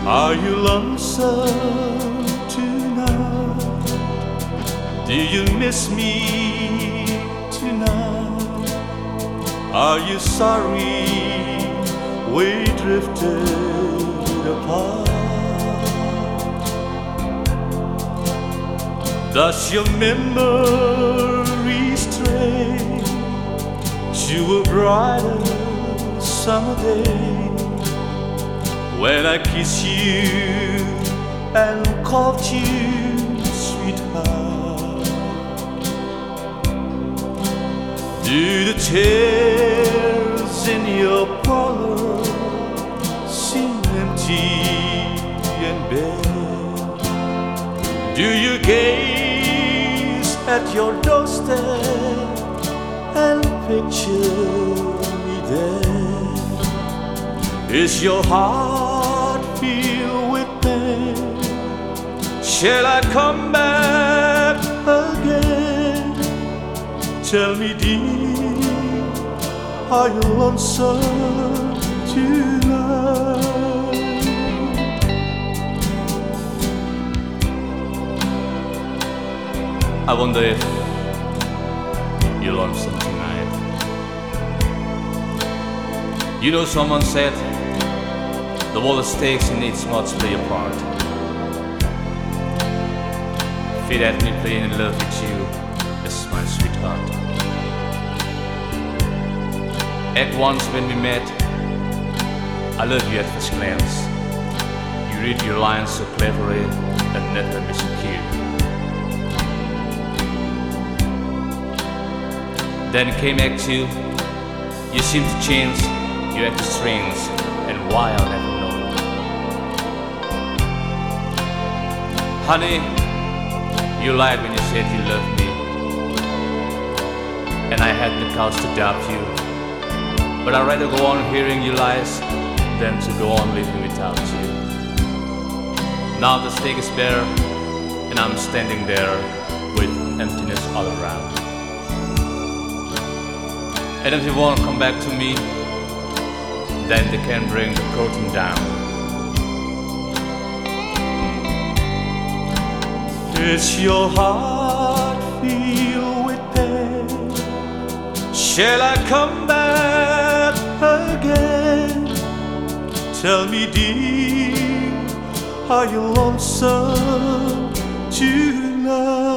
Are you lonesome tonight? Do you miss me tonight? Are you sorry we drifted apart? Does your memory stray to a brighter summer day, when I kiss you and called you sweetheart? Do the chairs in your parlor seem empty and bare? Do you gaze at your doorstep and picture me there? Is your heart filled with pain? Shall I come back again? Tell me, dear, are you lonesome tonight? I wonder if you're lonesome tonight. You know, someone said the world of stakes and needs much play a part. Fate had me playing in love with you as my sweetheart. At once when we met, I loved you at first glance. You read your lines so cleverly and never miss a cue. Then came Act 2. You seemed to change your acted strings, and why I'll never know. Honey, you lied when you said you loved me, and I had the cause to doubt you. But I'd rather go on hearing your lies than to go on living without you. Now the stake is bare, and I'm standing there with emptiness all around. And if you won't come back to me, then they can bring the curtain down. Is your heart filled with pain? Shall I come back again? Tell me, dear, are you lonesome tonight?